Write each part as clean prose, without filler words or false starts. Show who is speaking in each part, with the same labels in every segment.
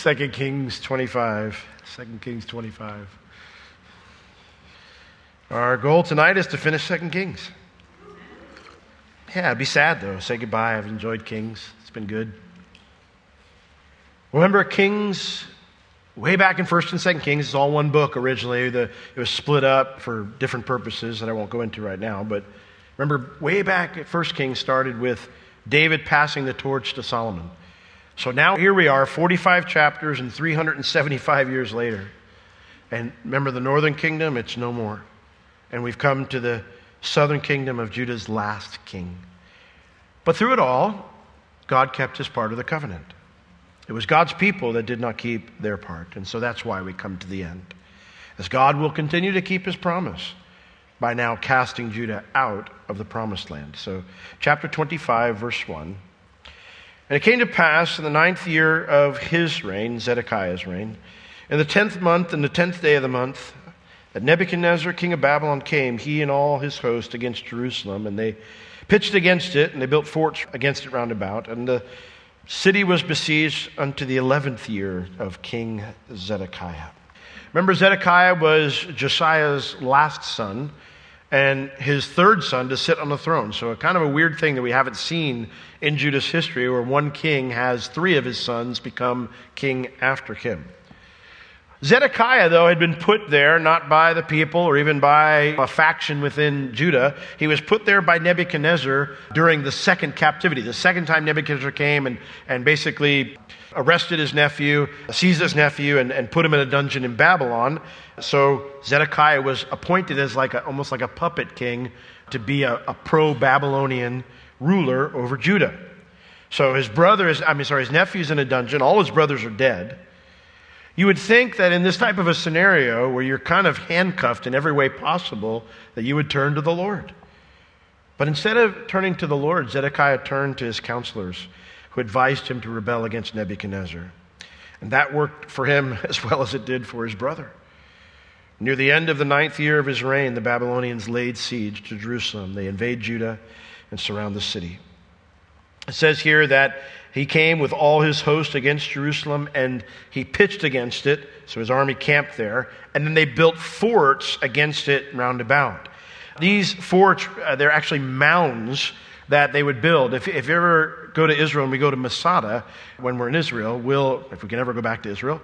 Speaker 1: 2 Kings 25. 2 Kings 25. Our goal tonight is to finish 2 Kings. Yeah, it'd be sad though. Say goodbye. I've enjoyed Kings. It's been good. Remember Kings, way back in 1st and 2nd Kings, it's all one book originally. It was split up for different purposes that I won't go into right now. But remember, way back at 1st Kings started with David passing the torch to Solomon. So now here we are, 45 chapters and 375 years later. And remember the northern kingdom, it's no more. And we've come to the southern kingdom of Judah's last king. But through it all, God kept his part of the covenant. It was God's people that did not keep their part. And so that's why we come to the end. As God will continue to keep his promise by now casting Judah out of the promised land. So chapter 25, verse 1. And it came to pass in the 9th year of his reign, Zedekiah's reign, in the 10th month and the 10th day of the month, that Nebuchadnezzar, king of Babylon, came, he and all his host, against Jerusalem. And they pitched against it, and they built forts against it round about. And the city was besieged unto the 11th year of King Zedekiah. Remember, Zedekiah was Josiah's last son, and his third son to sit on the throne. So a kind of a weird thing that we haven't seen in Judah's history, where one king has 3 of his sons become king after him. Zedekiah, though, had been put there not by the people or even by a faction within Judah. He was put there by Nebuchadnezzar during the second captivity. The second time Nebuchadnezzar came and basically arrested his nephew, seized his nephew, and put him in a dungeon in Babylon. So Zedekiah was appointed as almost like a puppet king to be a pro-Babylonian ruler over Judah. So his nephew's in a dungeon. All his brothers are dead. You would think that in this type of a scenario where you're kind of handcuffed in every way possible, that you would turn to the Lord. But instead of turning to the Lord, Zedekiah turned to his counselors who advised him to rebel against Nebuchadnezzar. And that worked for him as well as it did for his brother. Near the end of the 9th year of his reign, the Babylonians laid siege to Jerusalem. They invade Judah and surround the city. It says here that he came with all his host against Jerusalem, and he pitched against it, so his army camped there, and then they built forts against it round about. These forts, they're actually mounds that they would build. If you ever go to Israel and we go to Masada, when we're in Israel, if we can ever go back to Israel,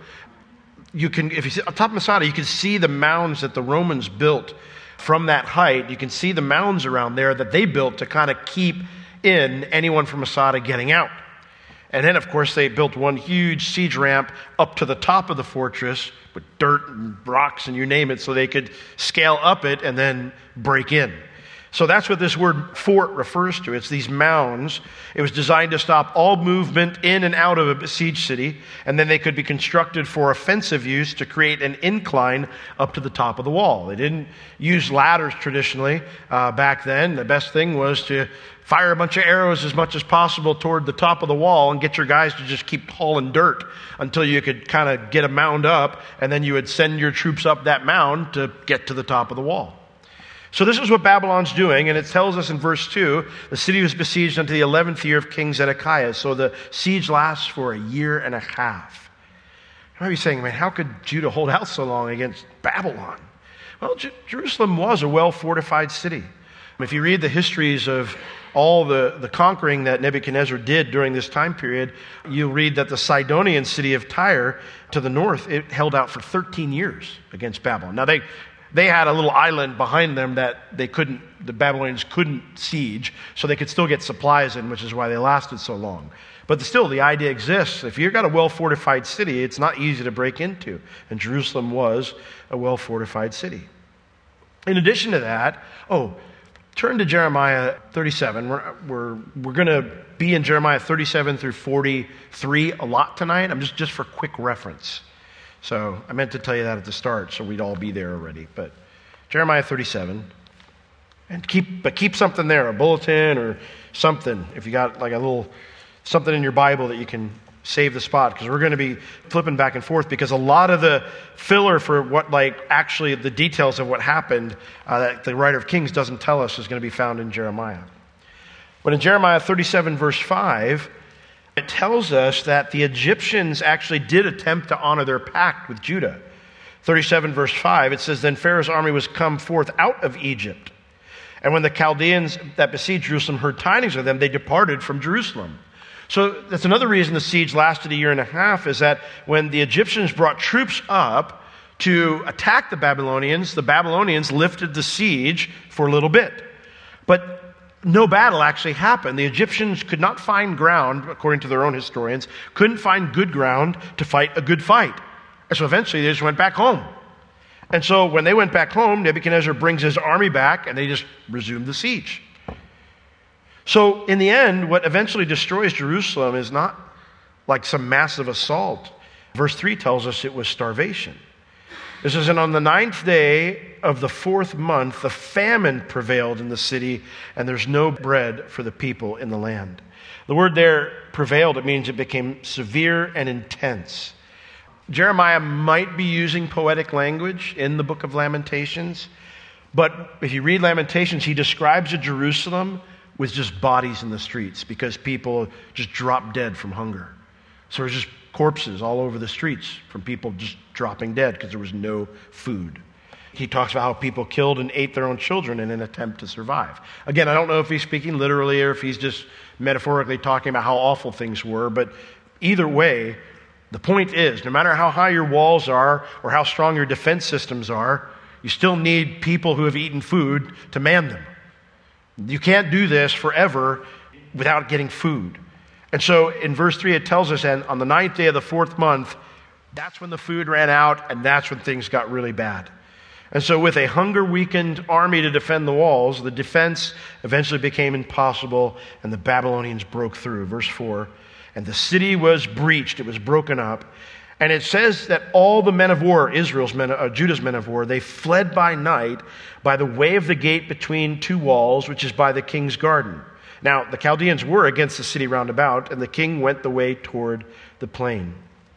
Speaker 1: if you sit on top of Masada, you can see the mounds that the Romans built from that height. You can see the mounds around there that they built to kind of keep in anyone from Masada getting out. And then, of course, they built one huge siege ramp up to the top of the fortress with dirt and rocks and you name it, so they could scale up it and then break in. So that's what this word fort refers to. It's these mounds. It was designed to stop all movement in and out of a besieged city, and then they could be constructed for offensive use to create an incline up to the top of the wall. They didn't use ladders traditionally back then. The best thing was to fire a bunch of arrows as much as possible toward the top of the wall and get your guys to just keep hauling dirt until you could kind of get a mound up, and then you would send your troops up that mound to get to the top of the wall. So this is what Babylon's doing, and it tells us in verse 2, the city was besieged unto the 11th year of King Zedekiah. So the siege lasts for a year and a half. You might be saying, man, how could Judah hold out so long against Babylon? Well, Jerusalem was a well-fortified city. If you read the histories of all the conquering that Nebuchadnezzar did during this time period, you'll read that the Sidonian city of Tyre to the north, it held out for 13 years against Babylon. Now, they had a little island behind them that the Babylonians couldn't siege, so they could still get supplies in, which is why they lasted so long. But still, the idea exists. If you've got a well-fortified city, it's not easy to break into. And Jerusalem was a well-fortified city. In addition to that, turn to Jeremiah 37. We're going to be in Jeremiah 37 through 43 a lot tonight. I'm just for quick reference. So I meant to tell you that at the start, so we'd all be there already. But Jeremiah 37, and keep something there, a bulletin or something. If you got like a little something in your Bible that you can save the spot, because we're going to be flipping back and forth, because a lot of the filler for what actually the details of what happened that the writer of Kings doesn't tell us is going to be found in Jeremiah. But in Jeremiah 37 verse 5, It tells us that the Egyptians actually did attempt to honor their pact with Judah. 37 verse 5, it says, "Then Pharaoh's army was come forth out of Egypt. And when the Chaldeans that besieged Jerusalem heard tidings of them, they departed from Jerusalem." So that's another reason the siege lasted a year and a half, is that when the Egyptians brought troops up to attack the Babylonians lifted the siege for a little bit. But no battle actually happened. The Egyptians could not find ground, according to their own historians, couldn't find good ground to fight a good fight. And so eventually they just went back home. And so when they went back home, Nebuchadnezzar brings his army back and they just resumed the siege. So in the end, what eventually destroys Jerusalem is not like some massive assault. Verse 3 tells us it was starvation. It says, "And on the 9th day of the 4th month, the famine prevailed in the city, and there's no bread for the people in the land." The word there, prevailed, it means it became severe and intense. Jeremiah might be using poetic language in the book of Lamentations, but if you read Lamentations, he describes a Jerusalem with just bodies in the streets because people just dropped dead from hunger. So there's just corpses all over the streets from people just dropping dead because there was no food. He talks about how people killed and ate their own children in an attempt to survive. Again, I don't know if he's speaking literally or if he's just metaphorically talking about how awful things were, but either way, the point is, no matter how high your walls are or how strong your defense systems are, you still need people who have eaten food to man them. You can't do this forever without getting food. And so in verse 3 it tells us, and on the 9th day of the 4th month, that's when the food ran out and that's when things got really bad. And so with a hunger-weakened army to defend the walls, the defense eventually became impossible and the Babylonians broke through. Verse 4, "And the city was breached," it was broken up. And it says that all the men of war, Judah's men of war, they fled by night by the way of the gate between two walls, which is by the king's garden. Now, the Chaldeans were against the city round about, and the king went the way toward the plain.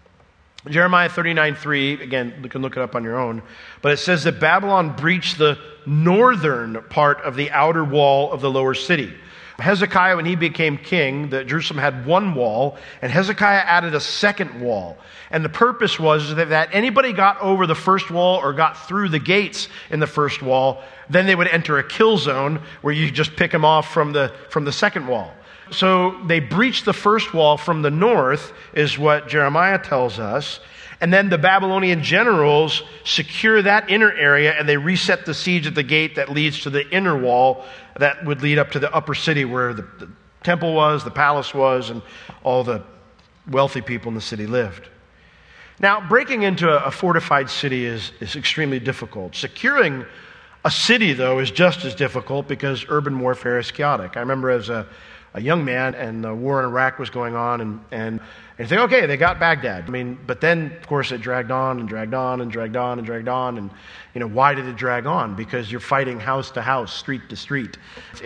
Speaker 1: Jeremiah 39:3, again, you can look it up on your own, but it says that Babylon breached the northern part of the outer wall of the lower city. Hezekiah, when he became king, Jerusalem had one wall, and Hezekiah added a second wall. And the purpose was that anybody got over the first wall or got through the gates in the first wall, then they would enter a kill zone where you just pick them off from the second wall. So they breached the first wall from the north, is what Jeremiah tells us. And then the Babylonian generals secure that inner area and they reset the siege at the gate that leads to the inner wall that would lead up to the upper city where the temple was, the palace was, and all the wealthy people in the city lived. Now, breaking into a fortified city is extremely difficult. Securing a city, though, is just as difficult because urban warfare is chaotic. I remember as a young man and the war in Iraq was going on and you think, okay, they got Baghdad. But then, of course, it dragged on and dragged on and dragged on and dragged on. And, why did it drag on? Because you're fighting house to house, street to street.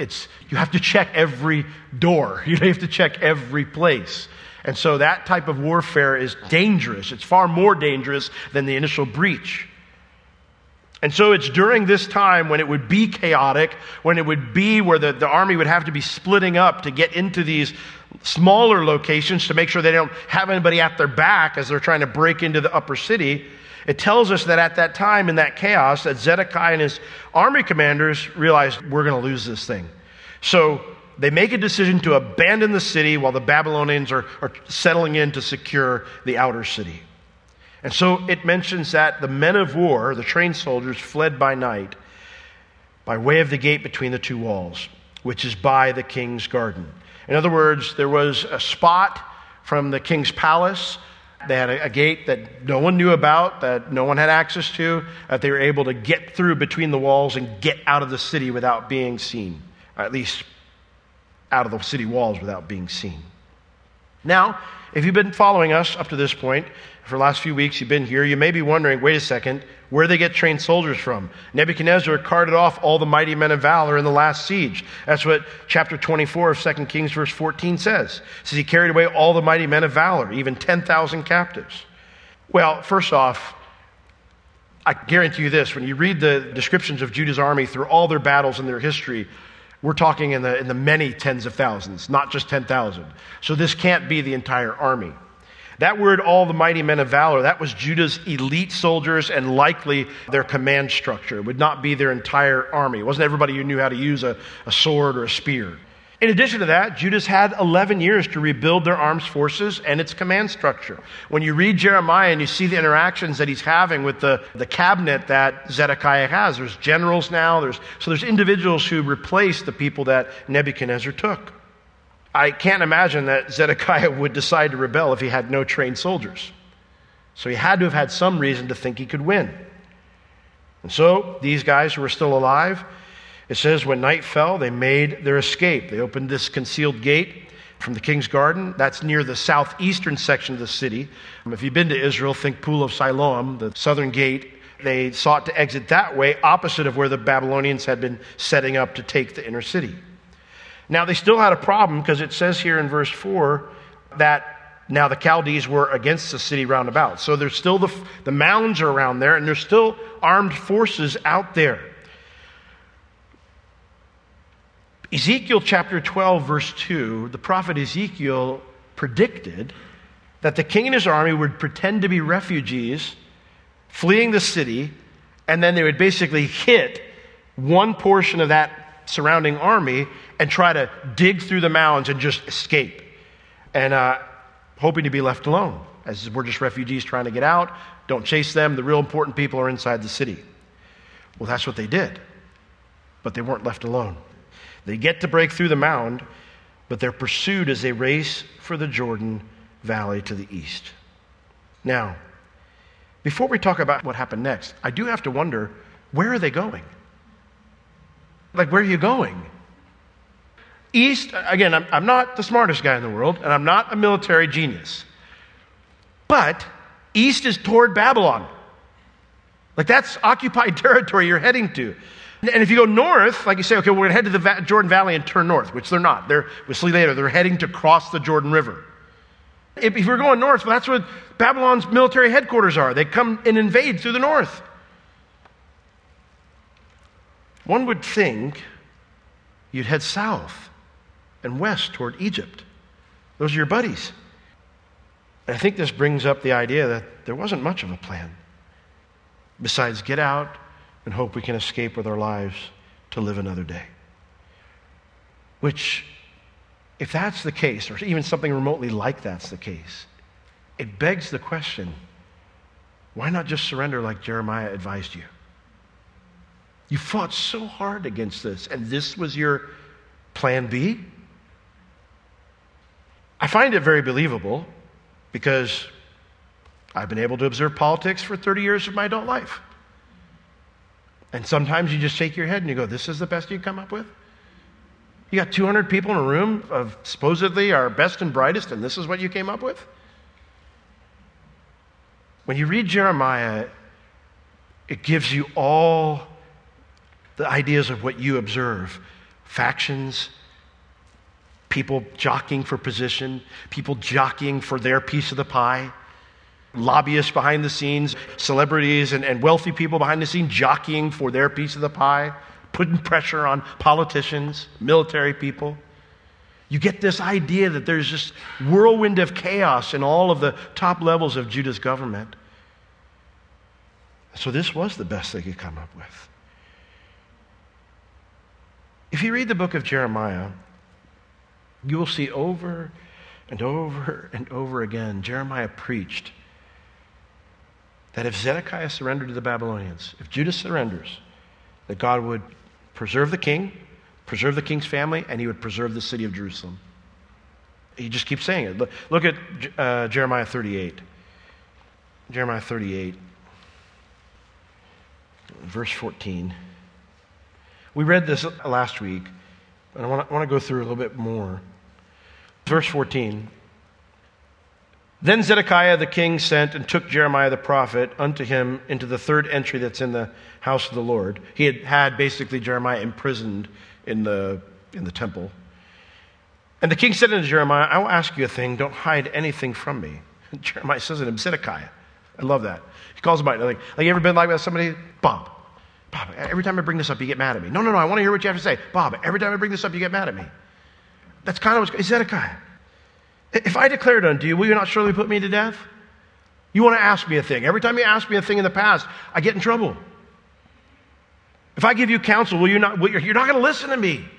Speaker 1: You have to check every door. You have to check every place. And so that type of warfare is dangerous. It's far more dangerous than the initial breach. And so it's during this time when it would be chaotic, when it would be where the army would have to be splitting up to get into these smaller locations to make sure they don't have anybody at their back as they're trying to break into the upper city. It tells us that at that time in that chaos, that Zedekiah and his army commanders realized, we're going to lose this thing. So they make a decision to abandon the city while the Babylonians are settling in to secure the outer city. And so it mentions that the men of war, the trained soldiers, fled by night by way of the gate between the two walls, which is by the king's garden. In other words, there was a spot from the king's palace. They had a gate that no one knew about, that no one had access to, that they were able to get through between the walls and get out of the city without being seen, or at least out of the city walls without being seen. Now, if you've been following us up to this point, for the last few weeks you've been here, you may be wondering, wait a second, where do they get trained soldiers from? Nebuchadnezzar carted off all the mighty men of valor in the last siege. That's what chapter 24 of 2 Kings verse 14 says. It says he carried away all the mighty men of valor, even 10,000 captives. Well, first off, I guarantee you this, when you read the descriptions of Judah's army through all their battles in their history, We're talking in the many tens of thousands, not just 10,000. So this can't be the entire army. That word, all the mighty men of valor, that was Judah's elite soldiers and likely their command structure. It would not be their entire army. It wasn't everybody who knew how to use a sword or a spear. In addition to that, Judah's had 11 years to rebuild their armed forces and its command structure. When you read Jeremiah and you see the interactions that he's having with the cabinet that Zedekiah has, there's generals now, there's individuals who replace the people that Nebuchadnezzar took. I can't imagine that Zedekiah would decide to rebel if he had no trained soldiers. So he had to have had some reason to think he could win. And so these guys who were still alive, it says when night fell, they made their escape. They opened this concealed gate from the king's garden. That's near the southeastern section of the city. If you've been to Israel, think Pool of Siloam, the southern gate. They sought to exit that way, opposite of where the Babylonians had been setting up to take the inner city. Now, they still had a problem because it says here in verse 4 that now the Chaldees were against the city round about. So there's still the mounds are around there, and there's still armed forces out there. Ezekiel chapter 12, verse 2, the prophet Ezekiel predicted that the king and his army would pretend to be refugees fleeing the city, and then they would basically hit one portion of that surrounding army and try to dig through the mounds and just escape, and hoping to be left alone, as we're just refugees trying to get out. Don't chase them. The real important people are inside the city. Well, that's what they did, but they weren't left alone. They get to break through the mound, but they're pursued as they race for the Jordan Valley to the east. Now, before we talk about what happened next, I do have to wonder, where are they going? Like, where are you going? East, again, I'm not the smartest guy in the world, and I'm not a military genius. But east is toward Babylon. Like, that's occupied territory you're heading to. And if you go north, like you say, okay, we're going to head to the Jordan Valley and turn north, which they're not. We'll see later, they're heading to cross the Jordan River. If we're going north, well, that's where Babylon's military headquarters are. They come and invade through the north. One would think you'd head south and west toward Egypt. Those are your buddies. And I think this brings up the idea that there wasn't much of a plan besides get out and hope we can escape with our lives to live another day. Which, if that's the case, or even something remotely like that's the case, it begs the question, why not just surrender like Jeremiah advised you? You fought so hard against this, and this was your plan B? I find it very believable because I've been able to observe politics for 30 years of my adult life. And sometimes you just shake your head and you go, this is the best you can come up with? You got 200 people in a room of supposedly our best and brightest, and this is what you came up with? When you read Jeremiah, it gives you all the ideas of what you observe. Factions, people jockeying for position, people jockeying for their piece of the pie, lobbyists behind the scenes, celebrities and wealthy people behind the scenes jockeying for their piece of the pie, putting pressure on politicians, military people. You get this idea that there's this whirlwind of chaos in all of the top levels of Judah's government. So this was the best they could come up with. If you read the book of Jeremiah, you will see over and over and over again, Jeremiah preached that if Zedekiah surrendered to the Babylonians, if Judah surrenders, that God would preserve the king, preserve the king's family, and he would preserve the city of Jerusalem. He just keeps saying it. Look at Jeremiah 38. Jeremiah 38, verse 14. We read this last week, and I want to go through a little bit more. Verse 14. Then Zedekiah the king sent and took Jeremiah the prophet unto him into the third entry that's in the house of the Lord. He had basically Jeremiah imprisoned in the temple. And the king said unto Jeremiah, I will ask you a thing, don't hide anything from me. And Jeremiah says to him, Zedekiah. I love that. He calls him out. Like you ever been like that with somebody? Bob. Bob, every time I bring this up, you get mad at me. No, I want to hear what you have to say. Bob, every time I bring this up, you get mad at me. That's kind of what's Zedekiah. If I declare it unto you, will you not surely put me to death? You want to ask me a thing. Every time you ask me a thing in the past, I get in trouble. If I give you counsel, you're not going to listen to me.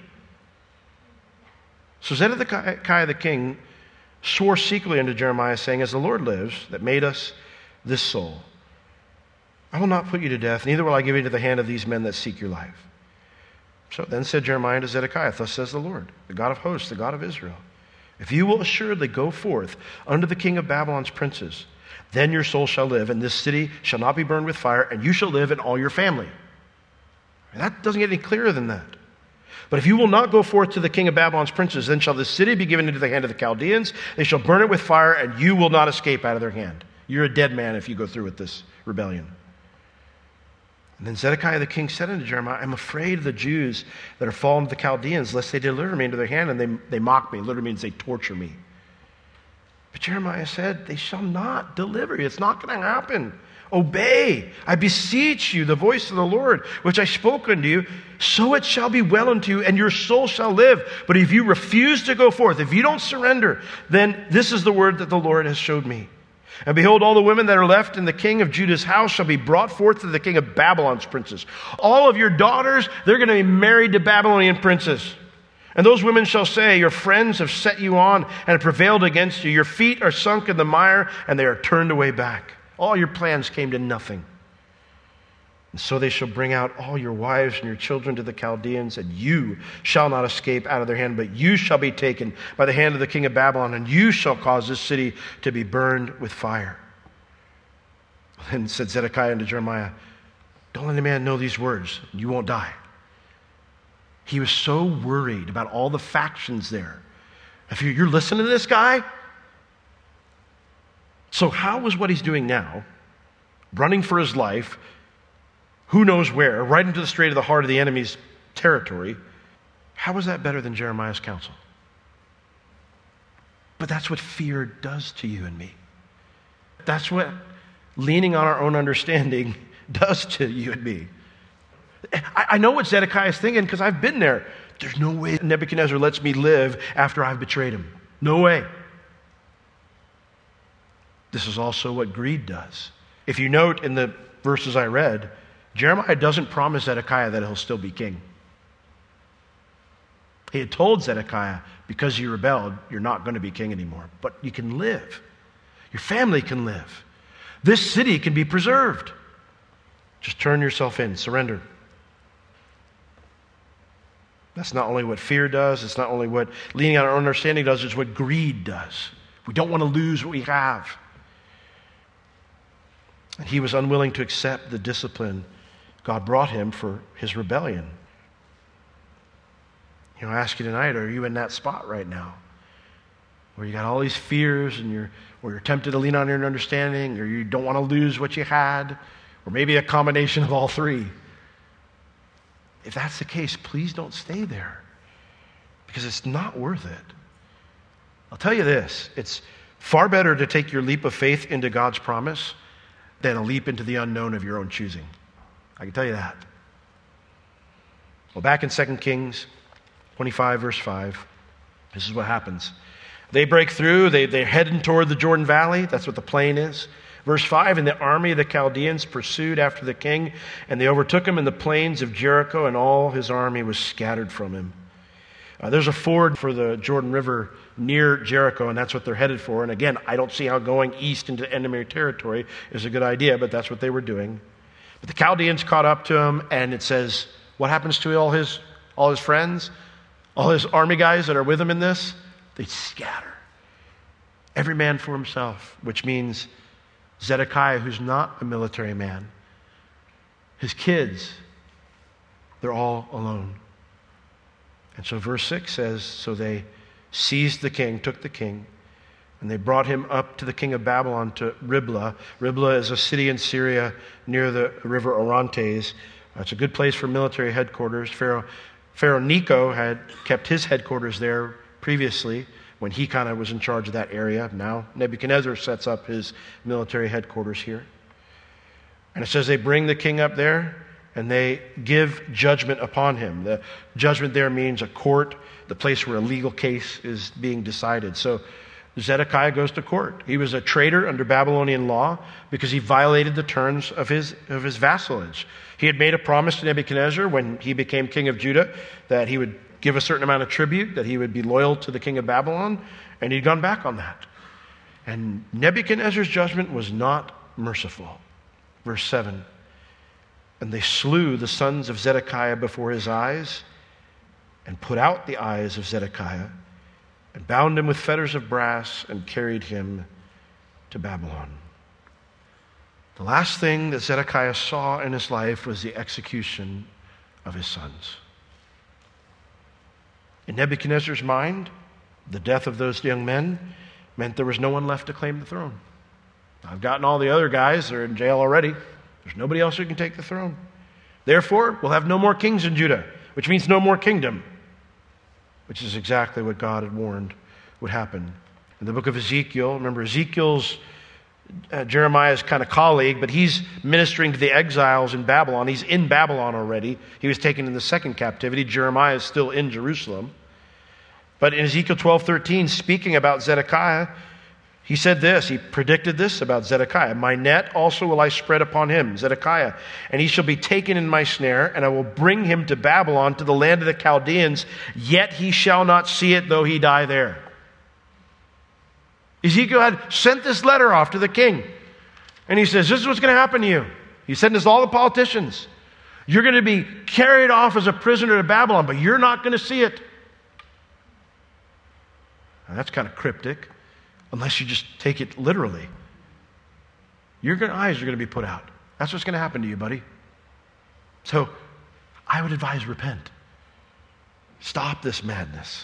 Speaker 1: So Zedekiah the king swore secretly unto Jeremiah, saying, as the Lord lives, that made us this soul, I will not put you to death, neither will I give you into the hand of these men that seek your life. So then said Jeremiah to Zedekiah, thus says the Lord, the God of hosts, the God of Israel, if you will assuredly go forth unto the king of Babylon's princes, then your soul shall live, and this city shall not be burned with fire, and you shall live and all your family. And that doesn't get any clearer than that. But if you will not go forth to the king of Babylon's princes, then shall this city be given into the hand of the Chaldeans. They shall burn it with fire, and you will not escape out of their hand. You're a dead man if you go through with this rebellion. And then Zedekiah the king said unto Jeremiah, I'm afraid of the Jews that are fallen to the Chaldeans, lest they deliver me into their hand, and they mock me. Literally means they torture me. But Jeremiah said, they shall not deliver you. It's not going to happen. Obey, I beseech you, the voice of the Lord, which I spoke unto you, so it shall be well unto you, and your soul shall live. But if you refuse to go forth, if you don't surrender, then this is the word that the Lord has showed me. And behold, all the women that are left in the king of Judah's house shall be brought forth to the king of Babylon's princes. All of your daughters, they're going to be married to Babylonian princes. And those women shall say, your friends have set you on and have prevailed against you. Your feet are sunk in the mire, and they are turned away back. All your plans came to nothing. And so they shall bring out all your wives and your children to the Chaldeans, and you shall not escape out of their hand, but you shall be taken by the hand of the king of Babylon, and you shall cause this city to be burned with fire. Then said Zedekiah unto Jeremiah, don't let any man know these words, and you won't die. He was so worried about all the factions there. If you're listening to this guy, so how was what he's doing now, running for his life, who knows where, right into the straight of the heart of the enemy's territory, how was that better than Jeremiah's counsel? But that's what fear does to you and me. That's what leaning on our own understanding does to you and me. I know what Zedekiah is thinking because I've been there. There's no way Nebuchadnezzar lets me live after I've betrayed him. No way. This is also what greed does. If you note in the verses I read, Jeremiah doesn't promise Zedekiah that he'll still be king. He had told Zedekiah, because you rebelled, you're not going to be king anymore. But you can live. Your family can live. This city can be preserved. Just turn yourself in, surrender. That's not only what fear does, it's not only what leaning on our own understanding does, it's what greed does. We don't want to lose what we have. And he was unwilling to accept the discipline God brought him for his rebellion. I ask you tonight, are you in that spot right now? Where you got all these fears and you're tempted to lean on your own understanding, or you don't want to lose what you had, or maybe a combination of all three. If that's the case, please don't stay there, because it's not worth it. I'll tell you this, it's far better to take your leap of faith into God's promise than a leap into the unknown of your own choosing. I can tell you that. Well, back in 2 Kings 25, verse 5, this is what happens. They break through, they're heading toward the Jordan Valley. That's what the plain is. Verse 5, and the army of the Chaldeans pursued after the king, and they overtook him in the plains of Jericho, and all his army was scattered from him. There's a ford for the Jordan River near Jericho, and that's what they're headed for. And again, I don't see how going east into enemy territory is a good idea, but that's what they were doing. But the Chaldeans caught up to him, and it says, what happens to all his friends, all his army guys that are with him in this? They scatter. Every man for himself, which means Zedekiah, who's not a military man, his kids, they're all alone. And so verse 6 says, so they seized the king, took the king, and they brought him up to the king of Babylon to Riblah. Riblah is a city in Syria near the river Orontes. It's a good place for military headquarters. Pharaoh Necho had kept his headquarters there previously when he kind of was in charge of that area. Now Nebuchadnezzar sets up his military headquarters here. And it says they bring the king up there, and they give judgment upon him. The judgment there means a court, the place where a legal case is being decided. So Zedekiah goes to court. He was a traitor under Babylonian law because he violated the terms of his vassalage. He had made a promise to Nebuchadnezzar when he became king of Judah that he would give a certain amount of tribute, that he would be loyal to the king of Babylon, and he'd gone back on that. And Nebuchadnezzar's judgment was not merciful. Verse 7, and they slew the sons of Zedekiah before his eyes and put out the eyes of Zedekiah and bound him with fetters of brass and carried him to Babylon. The last thing that Zedekiah saw in his life was the execution of his sons. In Nebuchadnezzar's mind, the death of those young men meant there was no one left to claim the throne. I've gotten all the other guys, they're in jail already. There's nobody else who can take the throne. Therefore, we'll have no more kings in Judah, which means no more kingdom, which is exactly what God had warned would happen. In the book of Ezekiel, remember Ezekiel's Jeremiah's kind of colleague, but he's ministering to the exiles in Babylon. He's in Babylon already. He was taken in the second captivity. Jeremiah is still in Jerusalem. But in Ezekiel 12:13, speaking about Zedekiah, he said this, he predicted this about Zedekiah. My net also will I spread upon him, Zedekiah, and he shall be taken in my snare, and I will bring him to Babylon, to the land of the Chaldeans, yet he shall not see it, though he die there. Ezekiel had sent this letter off to the king, and he says, this is what's going to happen to you. He sent this to all the politicians. You're going to be carried off as a prisoner to Babylon, but you're not going to see it. Now, that's kind of cryptic, unless you just take it literally. Your eyes are going to be put out. That's what's going to happen to you, buddy. So I would advise repent. Stop this madness.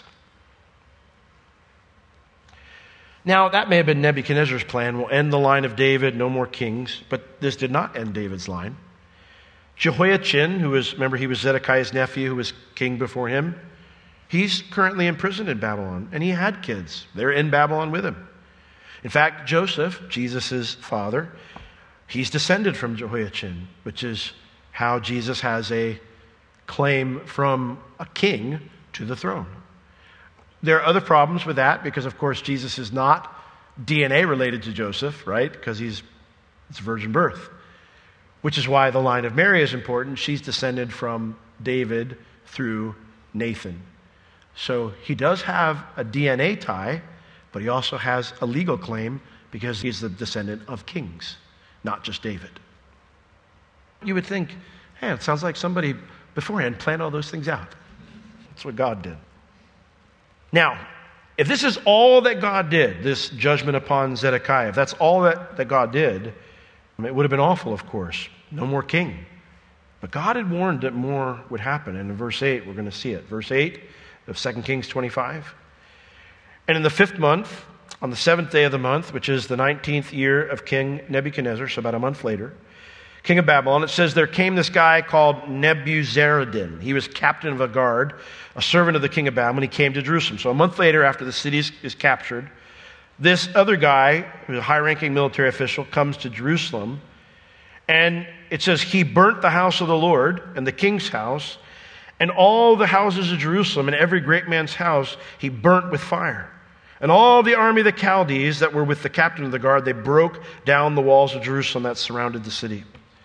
Speaker 1: Now, that may have been Nebuchadnezzar's plan. We'll end the line of David, no more kings. But this did not end David's line. Jehoiachin, remember he was Zedekiah's nephew who was king before him. He's currently imprisoned in Babylon, and he had kids. They're in Babylon with him. In fact, Joseph, Jesus' father, he's descended from Jehoiachin, which is how Jesus has a claim from a king to the throne. There are other problems with that because, of course, Jesus is not DNA related to Joseph, right? Because it's virgin birth, which is why the line of Mary is important. She's descended from David through Nathan. So he does have a DNA tie, but he also has a legal claim because he's the descendant of kings, not just David. You would think, hey, it sounds like somebody beforehand planned all those things out. That's what God did. Now, if this is all that God did, this judgment upon Zedekiah, if that's all that God did, it would have been awful, of course. No more king. But God had warned that more would happen. And in verse 8, we're going to see it. Verse 8 of 2 Kings 25. And in the 5th month, on the 7th day of the month, which is the 19th year of King Nebuchadnezzar, so about a month later, king of Babylon, it says there came this guy called Nebuzaradan. He was captain of a guard, a servant of the king of Babylon. He came to Jerusalem. So a month later, after the city is captured, this other guy, who's a high-ranking military official, comes to Jerusalem. And it says he burnt the house of the Lord and the king's house and all the houses of Jerusalem and every great man's house he burnt with fire. And all the army of the Chaldees that were with the captain of the guard, they broke down the walls of Jerusalem that surrounded the city.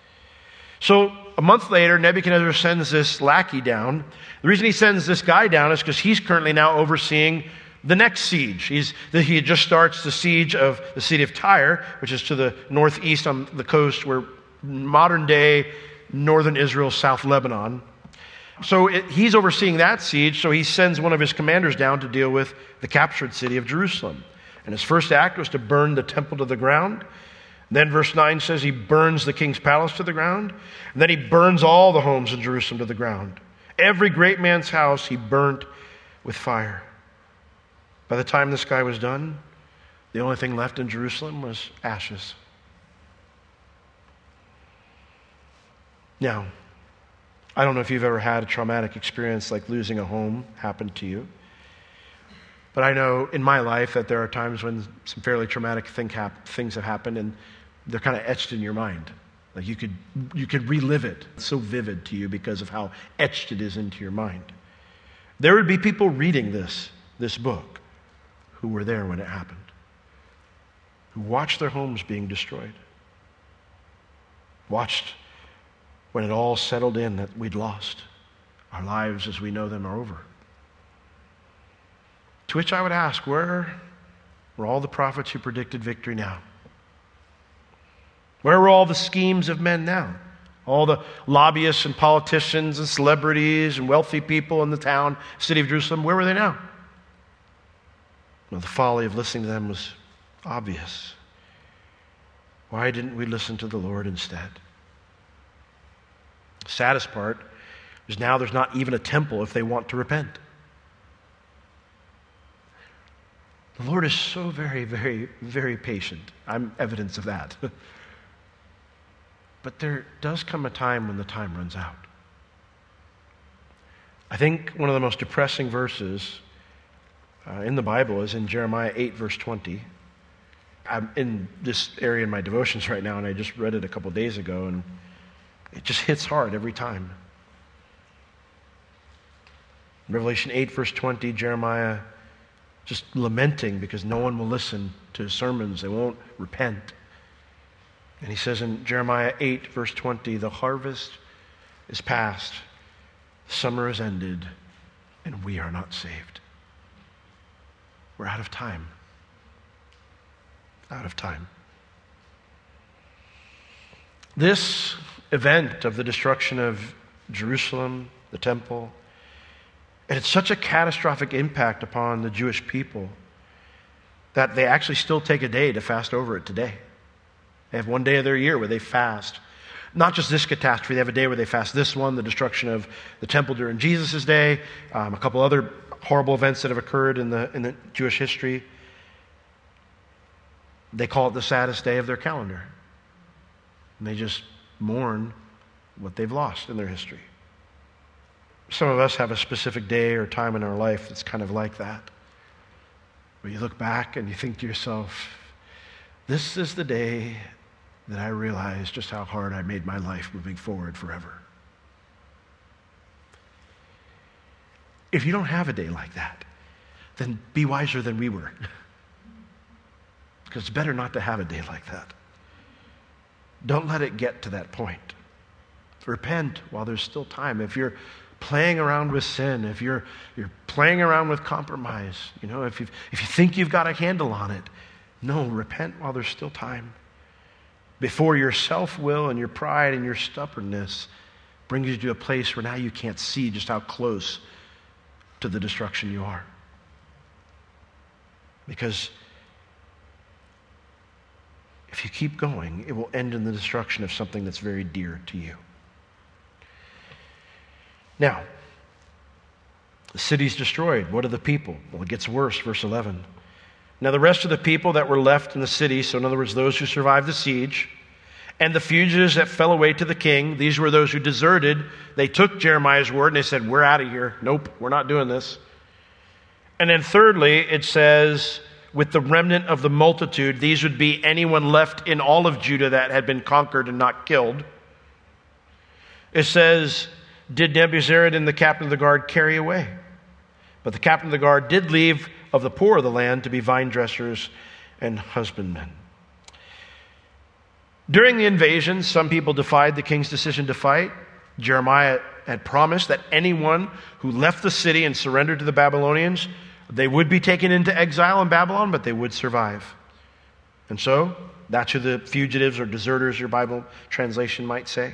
Speaker 1: So a month later, Nebuchadnezzar sends this lackey down. The reason he sends this guy down is because he's currently now overseeing the next siege. He just starts the siege of the city of Tyre, which is to the northeast on the coast where modern-day northern Israel, South Lebanon. So he's overseeing that siege, so he sends one of his commanders down to deal with the captured city of Jerusalem. And his first act was to burn the temple to the ground. Then verse 9 says he burns the king's palace to the ground. And then he burns all the homes in Jerusalem to the ground. Every great man's house he burnt with fire. By the time this guy was done, the only thing left in Jerusalem was ashes. Now, I don't know if you've ever had a traumatic experience like losing a home happen to you. But I know in my life that there are times when some fairly traumatic things have happened and they're kind of etched in your mind. Like you could relive it. It's so vivid to you because of how etched it is into your mind. There would be people reading this book who were there when it happened, who watched their homes being destroyed, watched when it all settled in that we'd lost. Our lives as we know them are over. To which I would ask, where were all the prophets who predicted victory now? Where were all the schemes of men now? All the lobbyists and politicians and celebrities and wealthy people in the town, city of Jerusalem, where were they now? Well, the folly of listening to them was obvious. Why didn't we listen to the Lord instead? The saddest part is now there's not even a temple if they want to repent. The Lord is so very, very, very patient. I'm evidence of that. But there does come a time when the time runs out. I think one of the most depressing verses in the Bible is in Jeremiah 8, verse 20. I'm in this area in my devotions right now, and I just read it a couple days ago, and it just hits hard every time. Revelation 8, verse 20, Jeremiah just lamenting because no one will listen to his sermons. They won't repent. And he says in Jeremiah 8, verse 20, the harvest is past, summer is ended, and we are not saved. We're out of time. Out of time. This event of the destruction of Jerusalem, the temple, it had such a catastrophic impact upon the Jewish people that they actually still take a day to fast over it today. They have one day of their year where they fast. Not just this catastrophe, they have a day where they fast this one, the destruction of the temple during Jesus' day, a couple other horrible events that have occurred in the Jewish history. They call it the saddest day of their calendar. And they just mourn what they've lost in their history. Some of us have a specific day or time in our life that's kind of like that, where you look back and you think to yourself, this is the day that I realized just how hard I made my life moving forward forever. If you don't have a day like that, then be wiser than we were. Because it's better not to have a day like that. Don't let it get to that point. Repent while there's still time. If you're playing around with sin, if you're playing around with compromise, if you think you've got a handle on it, no, repent while there's still time. Before your self-will and your pride and your stubbornness brings you to a place where now you can't see just how close to the destruction you are. Because if you keep going, it will end in the destruction of something that's very dear to you. Now, the city's destroyed. What are the people? Well, it gets worse, verse 11. Now the rest of the people that were left in the city, so in other words, those who survived the siege, and the fugitives that fell away to the king, these were those who deserted. They took Jeremiah's word and they said, we're out of here. Nope, we're not doing this. And then thirdly, it says, with the remnant of the multitude, these would be anyone left in all of Judah that had been conquered and not killed. It says, did Nebuzaradan, the captain of the guard, carry away? But the captain of the guard did leave of the poor of the land to be vine dressers and husbandmen. During the invasion, some people defied the king's decision to fight. Jeremiah had promised that anyone who left the city and surrendered to the Babylonians, they would be taken into exile in Babylon, but they would survive. And so, that's who the fugitives or deserters, your Bible translation might say.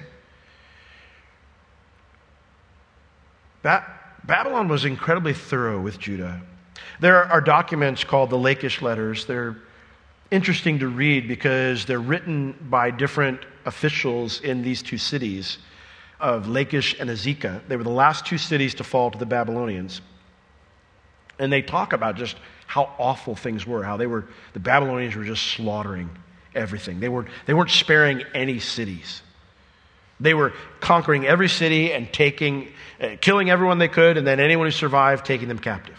Speaker 1: Babylon was incredibly thorough with Judah. There are documents called the Lachish letters. They're interesting to read because they're written by different officials in these two cities of Lachish and Azekah. They were the last two cities to fall to the Babylonians. And they talk about just how awful things were, how the Babylonians were just slaughtering everything. They weren't sparing any cities. They were conquering every city and killing everyone they could, and then anyone who survived, taking them captive.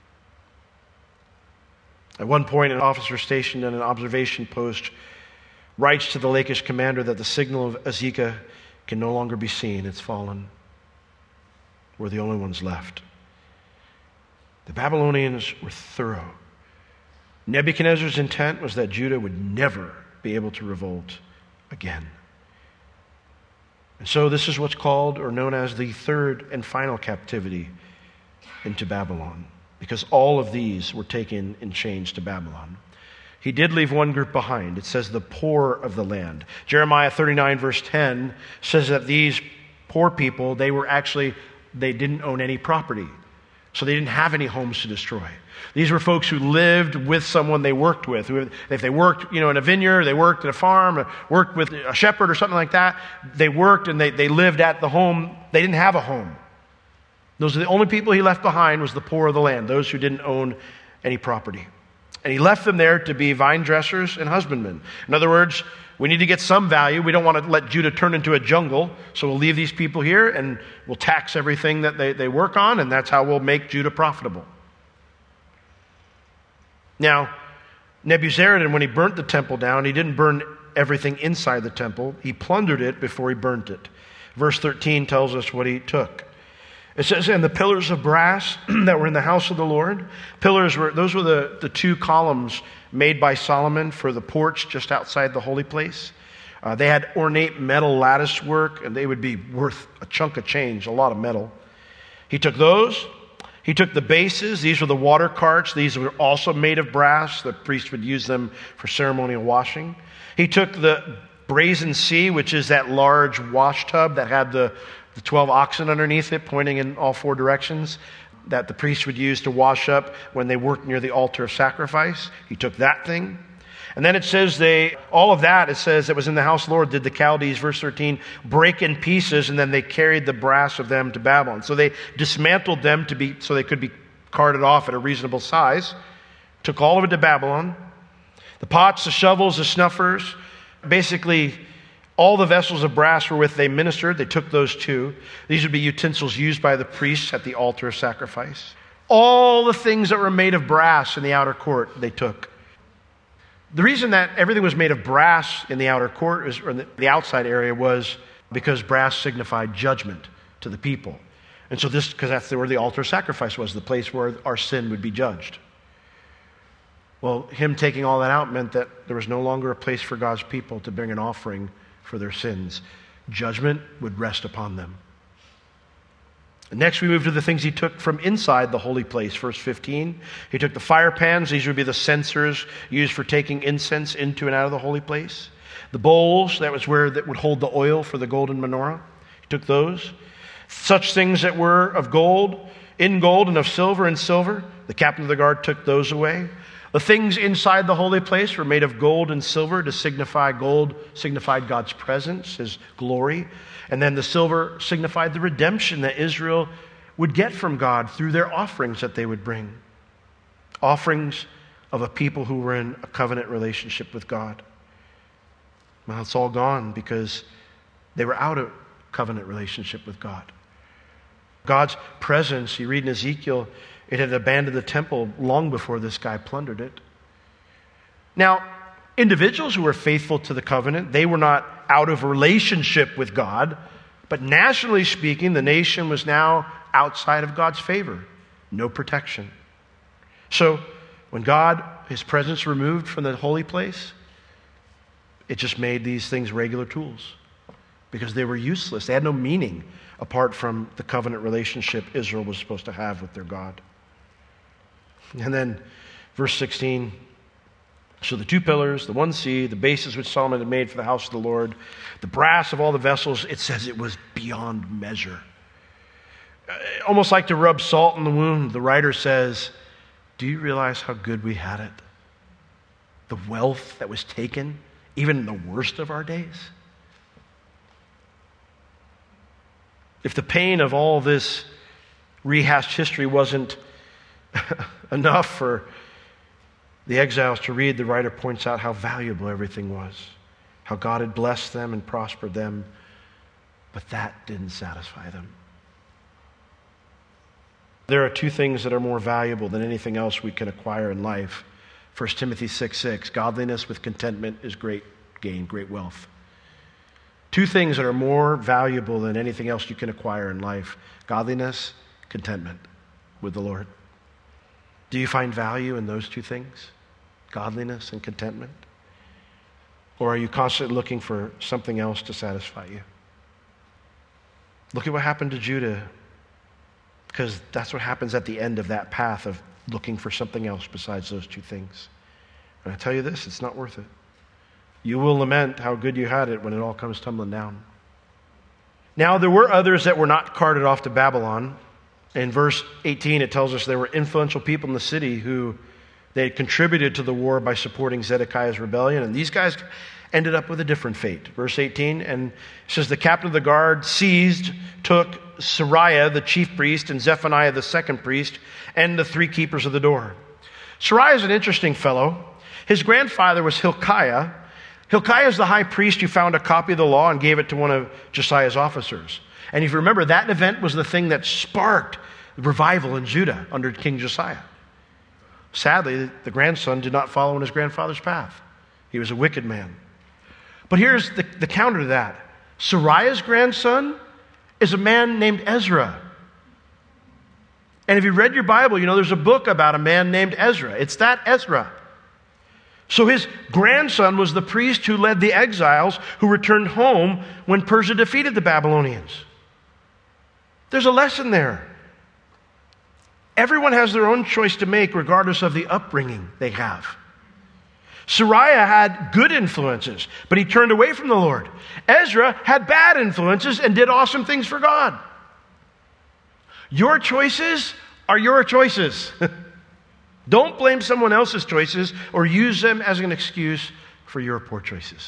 Speaker 1: At one point, an officer stationed on an observation post writes to the Lachish commander that the signal of Azekah can no longer be seen. It's fallen. We're the only ones left. The Babylonians were thorough. Nebuchadnezzar's intent was that Judah would never be able to revolt again. And so this is what's called or known as the third and final captivity into Babylon, because all of these were taken in chains to Babylon. He did leave one group behind. It says the poor of the land. Jeremiah 39 verse 10 says that these poor people, they didn't own any property. So they didn't have any homes to destroy. These were folks who lived with someone they worked with. If they worked, in a vineyard, they worked at a farm, or worked with a shepherd or something like that, they worked and they lived at the home. They didn't have a home. Those are the only people he left behind, was the poor of the land, those who didn't own any property. And he left them there to be vine dressers and husbandmen. In other words, we need to get some value. We don't want to let Judah turn into a jungle. So we'll leave these people here and we'll tax everything that they work on, and that's how we'll make Judah profitable. Now, Nebuzaradan, when he burnt the temple down, he didn't burn everything inside the temple. He plundered it before he burnt it. Verse 13 tells us what he took. It says, and the pillars of brass that were in the house of the Lord, those were the two columns made by Solomon for the porch just outside the holy place. They had ornate metal lattice work, and they would be worth a chunk of change, a lot of metal. He took those. He took the bases. These were the water carts. These were also made of brass. The priest would use them for ceremonial washing. He took the brazen sea, which is that large wash tub that had the 12 oxen underneath it pointing in all four directions, that the priest would use to wash up when they worked near the altar of sacrifice. He took that thing. And then it says all of that, it says that was in the house of the Lord, did the Chaldees, verse 13, break in pieces, and then they carried the brass of them to Babylon. So they dismantled them so they could be carted off at a reasonable size. Took all of it to Babylon. The pots, the shovels, the snuffers, basically all the vessels of brass wherewith they ministered, they took those too. These would be utensils used by the priests at the altar of sacrifice. All the things that were made of brass in the outer court, they took. The reason that everything was made of brass in the outer court, or the outside area, was because brass signified judgment to the people. And so because that's where the altar of sacrifice was, the place where our sin would be judged. Well, him taking all that out meant that there was no longer a place for God's people to bring an offering for their sins. Judgment would rest upon them. And next we move to the things he took from inside the holy place. Verse 15, he took the fire pans. These would be the censers used for taking incense into and out of the holy place. The bowls, that would hold the oil for the golden menorah. He took those. Such things that were of gold, in gold, and of silver in silver. The captain of the guard took those away. The things inside the holy place were made of gold and silver to signify gold signified God's presence, his glory. And then the silver signified the redemption that Israel would get from God through their offerings that they would bring. Offerings of a people who were in a covenant relationship with God. Well, it's all gone because they were out of covenant relationship with God. God's presence, you read in Ezekiel, it had abandoned the temple long before this guy plundered it. Now, individuals who were faithful to the covenant, they were not out of relationship with God, but nationally speaking, the nation was now outside of God's favor. No protection. So, when God, his presence removed from the holy place, it just made these things regular tools because they were useless. They had no meaning apart from the covenant relationship Israel was supposed to have with their God. And then verse 16, so the two pillars, the one sea, the bases which Solomon had made for the house of the Lord, the brass of all the vessels, it says it was beyond measure. Almost like to rub salt in the wound, the writer says, do you realize how good we had it? The wealth that was taken, even in the worst of our days. If the pain of all this rehashed history wasn't enough for the exiles to read, the writer points out how valuable everything was, how God had blessed them and prospered them, but that didn't satisfy them. There are two things that are more valuable than anything else we can acquire in life. 1 Timothy 6:6, godliness with contentment is great gain, great wealth. Two things that are more valuable than anything else you can acquire in life: godliness, contentment with the Lord. Do you find value in those two things? Godliness and contentment? Or are you constantly looking for something else to satisfy you? Look at what happened to Judah, because that's what happens at the end of that path of looking for something else besides those two things. And I tell you this, it's not worth it. You will lament how good you had it when it all comes tumbling down. Now, there were others that were not carted off to Babylon. In verse 18, it tells us there were influential people in the city who they had contributed to the war by supporting Zedekiah's rebellion. And these guys ended up with a different fate. Verse 18, and it says, the captain of the guard took Seraiah, the chief priest, and Zephaniah, the second priest, and the three keepers of the door. Seraiah is an interesting fellow. His grandfather was Hilkiah. Hilkiah is the high priest who found a copy of the law and gave it to one of Josiah's officers. And if you remember, that event was the thing that sparked the revival in Judah under King Josiah. Sadly, the grandson did not follow in his grandfather's path. He was a wicked man. But here's the counter to that. Seraiah's grandson is a man named Ezra. And if you read your Bible, you know there's a book about a man named Ezra. It's that Ezra. So his grandson was the priest who led the exiles who returned home when Persia defeated the Babylonians. There's a lesson there. Everyone has their own choice to make regardless of the upbringing they have. Seraiah had good influences, but he turned away from the Lord. Ezra had bad influences and did awesome things for God. Your choices are your choices. Don't blame someone else's choices or use them as an excuse for your poor choices.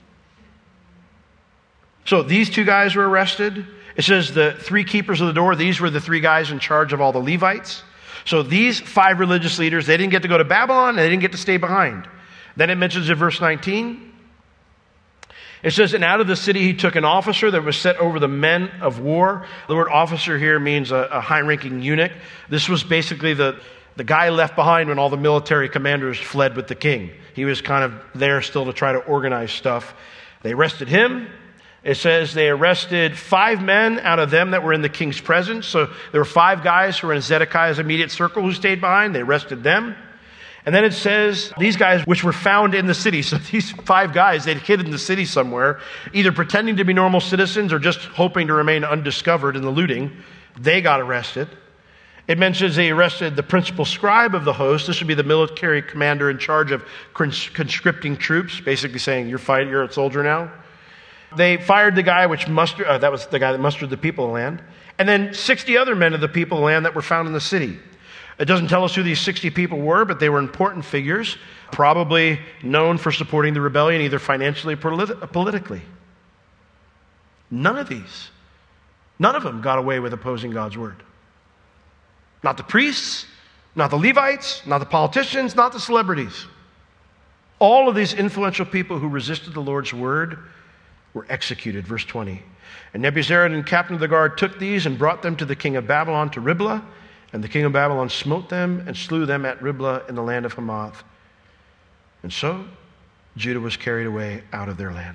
Speaker 1: So these two guys were arrested. It says the three keepers of the door, these were the three guys in charge of all the Levites. So these five religious leaders, they didn't get to go to Babylon, and they didn't get to stay behind. Then it mentions in verse 19, it says, and out of the city he took an officer that was set over the men of war. The word officer here means a high-ranking eunuch. This was basically the guy left behind when all the military commanders fled with the king. He was kind of there still to try to organize stuff. They arrested him. It says they arrested 5 men out of them that were in the king's presence. So there were 5 guys who were in Zedekiah's immediate circle who stayed behind. They arrested them. And then it says these guys which were found in the city. So these 5 guys, they'd hid in the city somewhere, either pretending to be normal citizens or just hoping to remain undiscovered in the looting. They got arrested. It mentions they arrested the principal scribe of the host. This would be the military commander in charge of conscripting troops, basically saying, you're a soldier now. They fired the guy that was the guy that mustered the people of the land. And then 60 other men of the people of the land that were found in the city. It doesn't tell us who these 60 people were, but they were important figures, probably known for supporting the rebellion, either financially or politically. None of them got away with opposing God's word. Not the priests, not the Levites, not the politicians, not the celebrities. All of these influential people who resisted the Lord's word were executed. Verse 20. And Nebuzaradan, captain of the guard, took these and brought them to the king of Babylon to Riblah. And the king of Babylon smote them and slew them at Riblah in the land of Hamath. And so Judah was carried away out of their land.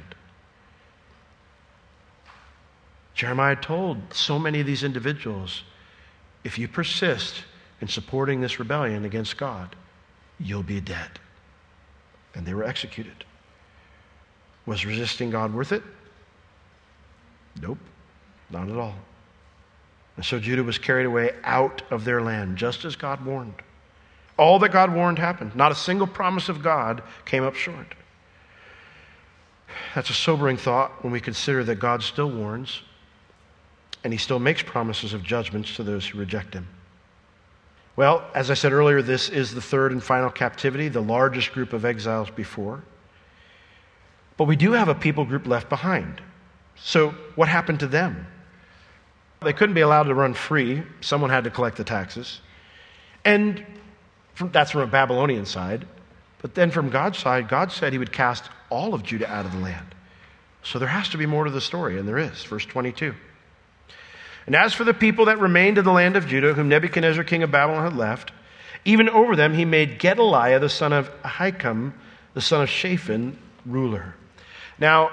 Speaker 1: Jeremiah told so many of these individuals, if you persist in supporting this rebellion against God, you'll be dead. And they were executed. Was resisting God worth it? Nope, not at all. And so Judah was carried away out of their land, just as God warned. All that God warned happened. Not a single promise of God came up short. That's a sobering thought when we consider that God still warns, and he still makes promises of judgments to those who reject him. Well, as I said earlier, this is the third and final captivity, the largest group of exiles before. But we do have a people group left behind. So what happened to them? They couldn't be allowed to run free. Someone had to collect the taxes. And that's from a Babylonian side. But then from God's side, God said he would cast all of Judah out of the land. So there has to be more to the story, and there is. Verse 22. And as for the people that remained in the land of Judah, whom Nebuchadnezzar, king of Babylon, had left, even over them he made Gedaliah, the son of Ahikam, the son of Shaphan, ruler. Now,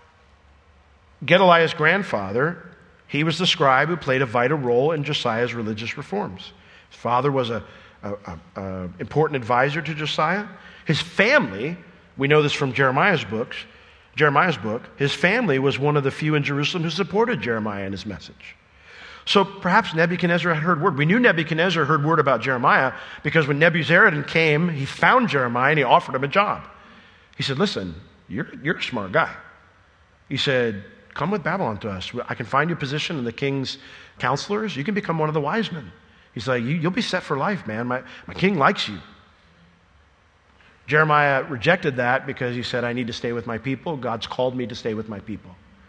Speaker 1: Gedaliah's grandfather, he was the scribe who played a vital role in Josiah's religious reforms. His father was an important advisor to Josiah. His family, we know this from Jeremiah's book, his family was one of the few in Jerusalem who supported Jeremiah and his message. So perhaps Nebuchadnezzar had heard word. We knew Nebuchadnezzar heard word about Jeremiah because when Nebuzaradan came, he found Jeremiah and he offered him a job. He said, listen, you're a smart guy. He said, come with Babylon to us. I can find you a position in the king's counselors. You can become one of the wise men. He's like, you'll be set for life, man. My king likes you. Jeremiah rejected that because he said, I need to stay with my people. God's called me to stay with my people.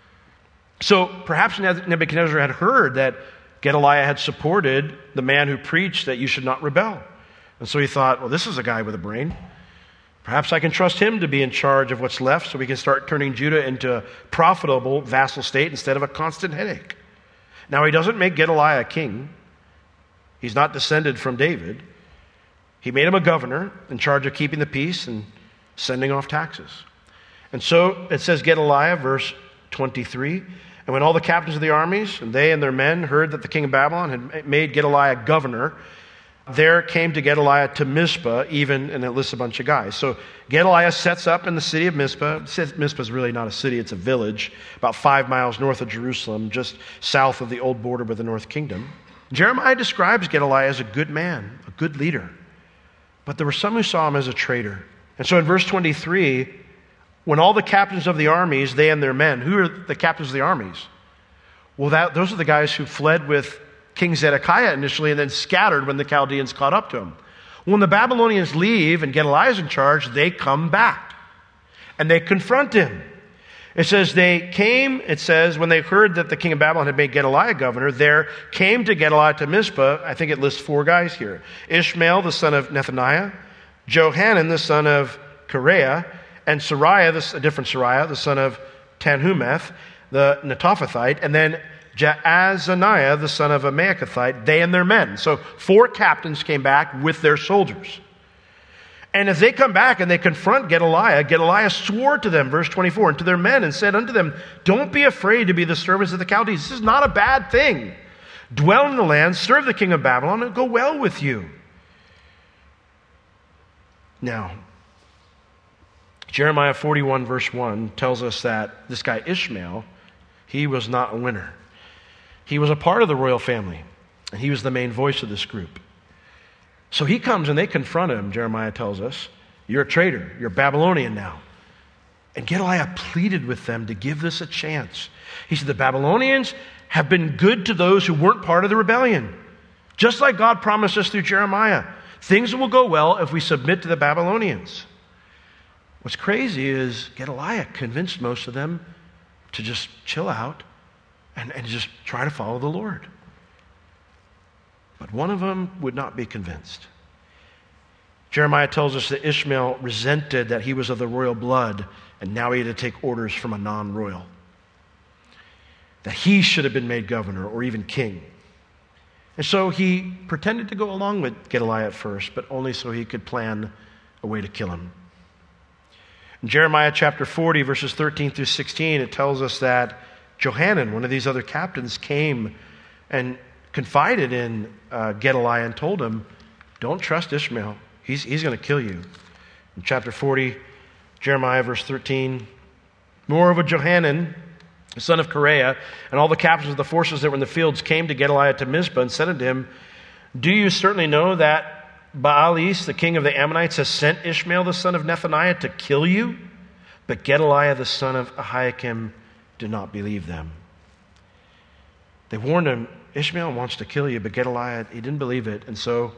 Speaker 1: So perhaps Nebuchadnezzar had heard that Gedaliah had supported the man who preached that you should not rebel. And so he thought, well, this is a guy with a brain. Perhaps I can trust him to be in charge of what's left so we can start turning Judah into a profitable vassal state instead of a constant headache. Now, he doesn't make Gedaliah a king. He's not descended from David. He made him a governor in charge of keeping the peace and sending off taxes. And so it says Gedaliah, verse 23, and when all the captains of the armies, and they and their men, heard that the king of Babylon had made Gedaliah governor, there came to Gedaliah to Mizpah, and it lists a bunch of guys. So Gedaliah sets up in the city of Mizpah. Mizpah is really not a city, it's a village, about 5 miles north of Jerusalem, just south of the old border with the north kingdom. Jeremiah describes Gedaliah as a good man, a good leader. But there were some who saw him as a traitor. And so in verse 23, when all the captains of the armies, they and their men, who are the captains of the armies? Well, those are the guys who fled with King Zedekiah initially and then scattered when the Chaldeans caught up to him. When the Babylonians leave and Gedaliah's in charge, they come back and they confront him. It says, when they heard that the king of Babylon had made Gedaliah governor, there came to Gedaliah to Mizpah, I think it lists 4 guys here, Ishmael, the son of Nethaniah, Johanan, the son of Kareah, and Sariah, a different Sariah, the son of Tanhumeth, the Netophathite, and then Jaazaniah, the son of a Maacathite, they and their men. So 4 captains came back with their soldiers. And as they come back and they confront Gedaliah, Gedaliah swore to them, verse 24, and to their men and said unto them, don't be afraid to be the servants of the Chaldees. This is not a bad thing. Dwell in the land, serve the king of Babylon, and go well with you. Now, Jeremiah 41 verse 1 tells us that this guy Ishmael, he was not a winner. He was a part of the royal family, and he was the main voice of this group. So he comes and they confront him, Jeremiah tells us. You're a traitor. You're a Babylonian now. And Gedaliah pleaded with them to give this a chance. He said, the Babylonians have been good to those who weren't part of the rebellion. Just like God promised us through Jeremiah. Things will go well if we submit to the Babylonians. What's crazy is Gedaliah convinced most of them to just chill out and just try to follow the Lord. But one of them would not be convinced. Jeremiah tells us that Ishmael resented that he was of the royal blood, and now he had to take orders from a non-royal. That he should have been made governor or even king. And so he pretended to go along with Gedaliah at first, but only so he could plan a way to kill him. In Jeremiah chapter 40, verses 13 through 16, it tells us that Johanan, one of these other captains, came and confided in Gedaliah and told him, don't trust Ishmael. He's going to kill you. In chapter 40, Jeremiah verse 13, moreover Johanan, the son of Kareah, and all the captains of the forces that were in the fields came to Gedaliah to Mizpah and said unto him, do you certainly know that Baalis, the king of the Ammonites, has sent Ishmael, the son of Nethaniah, to kill you? But Gedaliah, the son of Ahikam, did not believe them. They warned him, Ishmael wants to kill you, but Gedaliah, he didn't believe it. And so,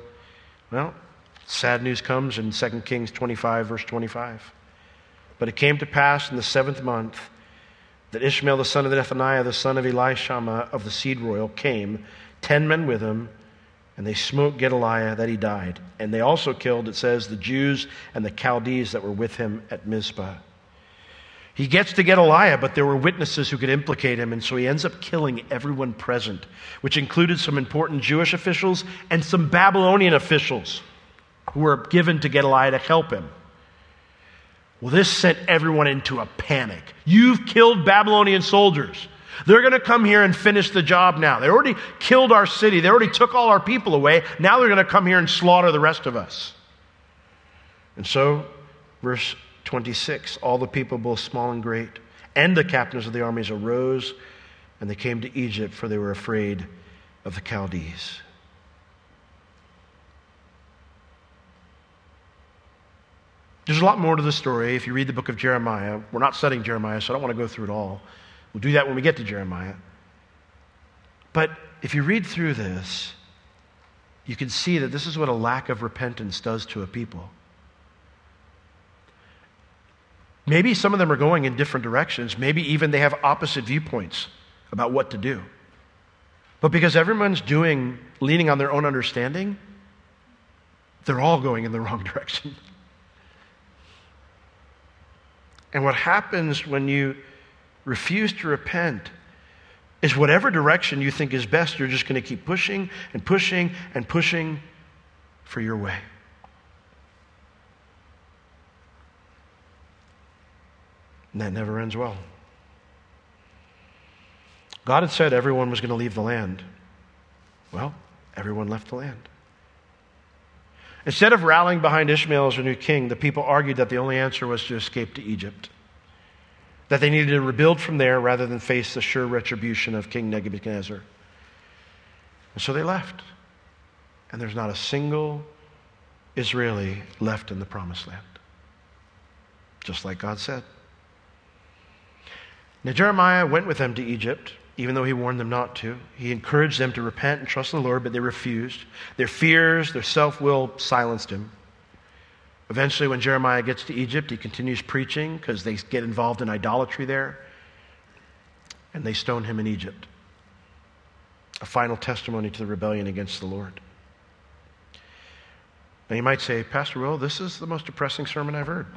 Speaker 1: sad news comes in 2 Kings 25, verse 25. But it came to pass in the 7th month that Ishmael, the son of Nethaniah, the son of Elishama of the seed royal, came, 10 men with him, and they smote Gedaliah that he died. And they also killed, it says, the Jews and the Chaldees that were with him at Mizpah. He gets to Gedaliah, but there were witnesses who could implicate him, and so he ends up killing everyone present, which included some important Jewish officials and some Babylonian officials who were given to Gedaliah to help him. Well, this sent everyone into a panic. You've killed Babylonian soldiers. They're going to come here and finish the job now. They already killed our city. They already took all our people away. Now they're going to come here and slaughter the rest of us. And so, verse 26, all the people, both small and great, and the captains of the armies arose, and they came to Egypt, for they were afraid of the Chaldees. There's a lot more to the story. If you read the book of Jeremiah, we're not studying Jeremiah, so I don't want to go through it all. We'll do that when we get to Jeremiah. But if you read through this, you can see that this is what a lack of repentance does to a people. Maybe some of them are going in different directions. Maybe even they have opposite viewpoints about what to do. But because everyone's leaning on their own understanding, they're all going in the wrong direction. And what happens when you refuse to repent is whatever direction you think is best, you're just going to keep pushing and pushing and pushing for your way. And that never ends well. God had said everyone was going to leave the land. Well, everyone left the land. Instead of rallying behind Ishmael as a new king, the people argued that the only answer was to escape to Egypt. That they needed to rebuild from there rather than face the sure retribution of King Nebuchadnezzar. And so they left. And there's not a single Israeli left in the promised land. Just like God said. Now Jeremiah went with them to Egypt, even though he warned them not to. He encouraged them to repent and trust in the Lord, but they refused. Their fears, their self-will silenced him. Eventually, when Jeremiah gets to Egypt, he continues preaching because they get involved in idolatry there. And they stone him in Egypt. A final testimony to the rebellion against the Lord. Now you might say, Pastor Will, this is the most depressing sermon I've heard.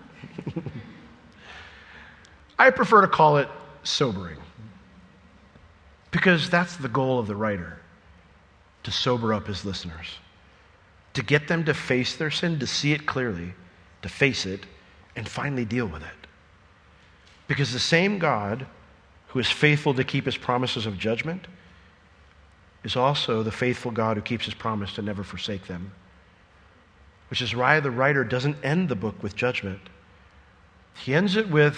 Speaker 1: I prefer to call it sobering. Because that's the goal of the writer, to sober up his listeners, to get them to face their sin, to see it clearly, to face it, and finally deal with it. Because the same God who is faithful to keep his promises of judgment is also the faithful God who keeps his promise to never forsake them. Which is why the writer doesn't end the book with judgment. He ends it with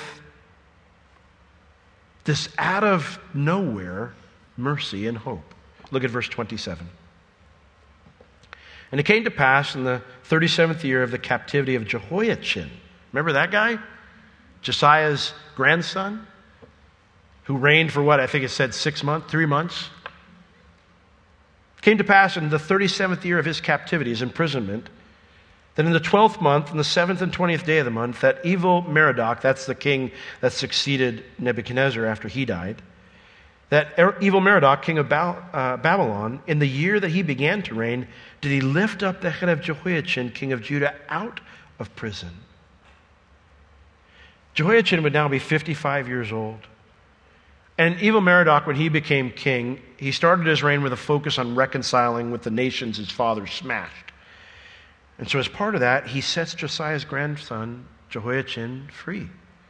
Speaker 1: this out of nowhere mercy and hope. Look at verse 27. And it came to pass in the 37th year of the captivity of Jehoiachin. Remember that guy? Josiah's grandson? Who reigned for what? I think it said 3 months. Came to pass in the 37th year of his captivity, his imprisonment, that in the 12th month, in the 7th and 20th day of the month, that evil Merodach, that's the king that succeeded Nebuchadnezzar after he died, that evil Merodach, king of Babylon, in the year that he began to reign, did he lift up the head of Jehoiachin, king of Judah, out of prison. Jehoiachin would now be 55 years old. And evil Merodach, when he became king, he started his reign with a focus on reconciling with the nations his father smashed. And so as part of that, he sets Josiah's grandson, Jehoiachin, free.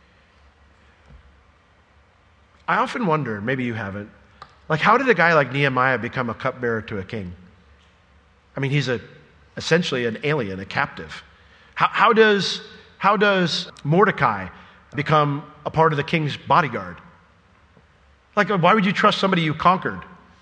Speaker 1: I often wonder, maybe you haven't, how did a guy like Nehemiah become a cupbearer to a king? I mean, he's essentially an alien, a captive. How does Mordecai become a part of the king's bodyguard? Why would you trust somebody you conquered?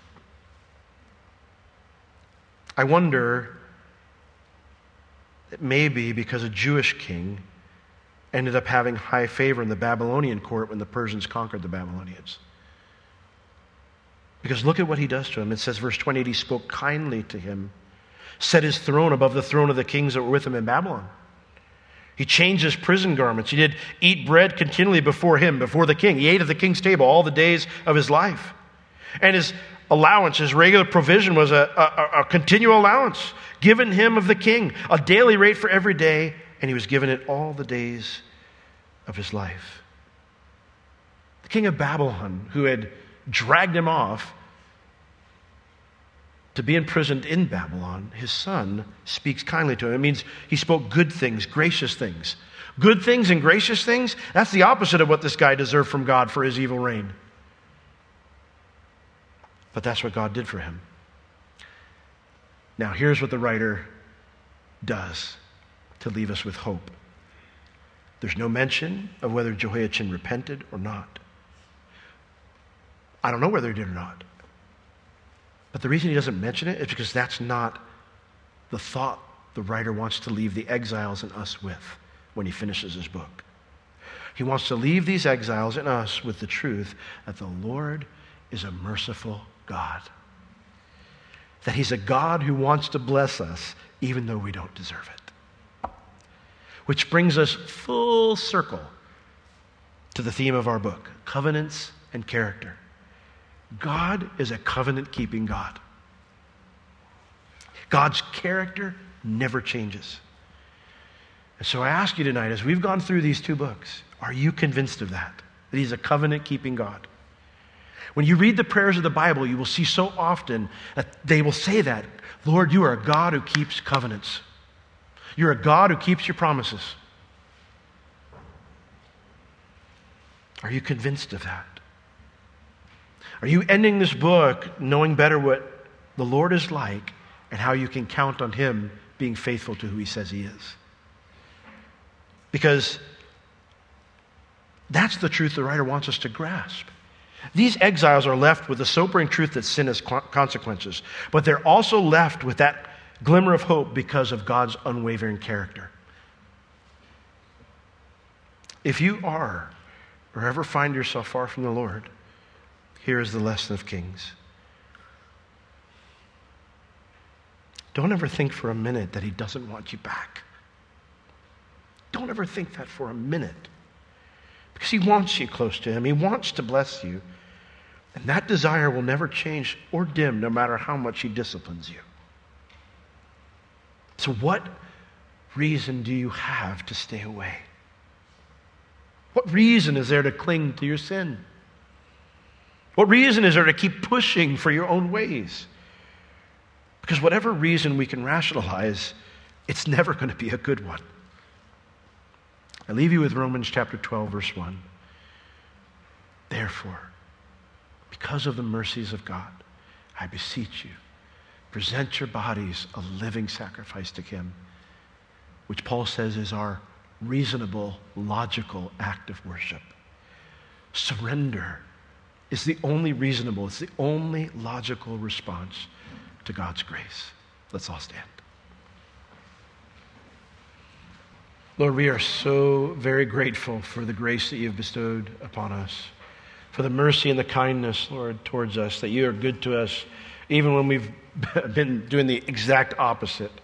Speaker 1: I wonder that maybe because a Jewish king ended up having high favor in the Babylonian court when the Persians conquered the Babylonians. Because look at what he does to him. It says, verse 28, he spoke kindly to him, set his throne above the throne of the kings that were with him in Babylon. He changed his prison garments. He did eat bread continually before him, before the king. He ate at the king's table all the days of his life. And his allowance, his regular provision was a continual allowance given him of the king, a daily rate for every day, and he was given it all the days of his life. The king of Babylon, who had dragged him off to be imprisoned in Babylon, his son speaks kindly to him. It means he spoke good things, gracious things. Good things and gracious things, that's the opposite of what this guy deserved from God for his evil reign. But that's what God did for him. Now, here's what the writer does to leave us with hope. There's no mention of whether Jehoiachin repented or not. I don't know whether he did or not. But the reason he doesn't mention it is because that's not the thought the writer wants to leave the exiles and us with when he finishes his book. He wants to leave these exiles and us with the truth that the Lord is a merciful God. That he's a God who wants to bless us even though we don't deserve it. Which brings us full circle to the theme of our book, covenants and character. God is a covenant-keeping God. God's character never changes. And so I ask you tonight, as we've gone through these two books, are you convinced of that? That he's a covenant-keeping God? When you read the prayers of the Bible, you will see so often that they will say that, Lord, you are a God who keeps covenants. You're a God who keeps your promises. Are you convinced of that? Are you ending this book knowing better what the Lord is like and how you can count on him being faithful to who he says he is? Because that's the truth the writer wants us to grasp. These exiles are left with the sobering truth that sin has consequences, but they're also left with that glimmer of hope because of God's unwavering character. If you are or ever find yourself far from the Lord, here is the lesson of Kings. Don't ever think for a minute that he doesn't want you back. Don't ever think that for a minute. Because he wants you close to him. He wants to bless you. And that desire will never change or dim no matter how much he disciplines you. So what reason do you have to stay away? What reason is there to cling to your sin? What reason is there to keep pushing for your own ways? Because whatever reason we can rationalize, it's never going to be a good one. I leave you with Romans chapter 12, verse 1. Therefore, because of the mercies of God, I beseech you, present your bodies a living sacrifice to him, which Paul says is our reasonable, logical act of worship. Surrender is the only reasonable, it's the only logical response to God's grace. Let's all stand. Lord, we are so very grateful for the grace that you've bestowed upon us, for the mercy and the kindness, Lord, towards us, that you are good to us, even when we've been doing the exact opposite.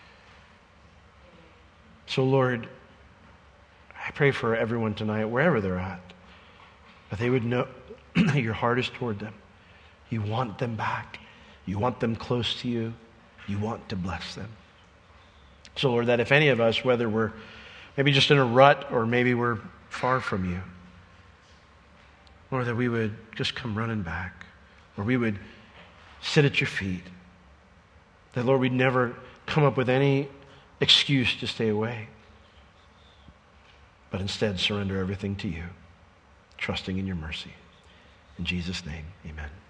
Speaker 1: So, Lord, I pray for everyone tonight, wherever they're at, that they would know your heart is toward them. You want them back. You want them close to you. You want to bless them. So, Lord, that if any of us, whether we're maybe just in a rut or maybe we're far from you, Lord, that we would just come running back, or we would sit at your feet. That, Lord, we'd never come up with any excuse to stay away, but instead surrender everything to you, trusting in your mercy. In Jesus' name, amen.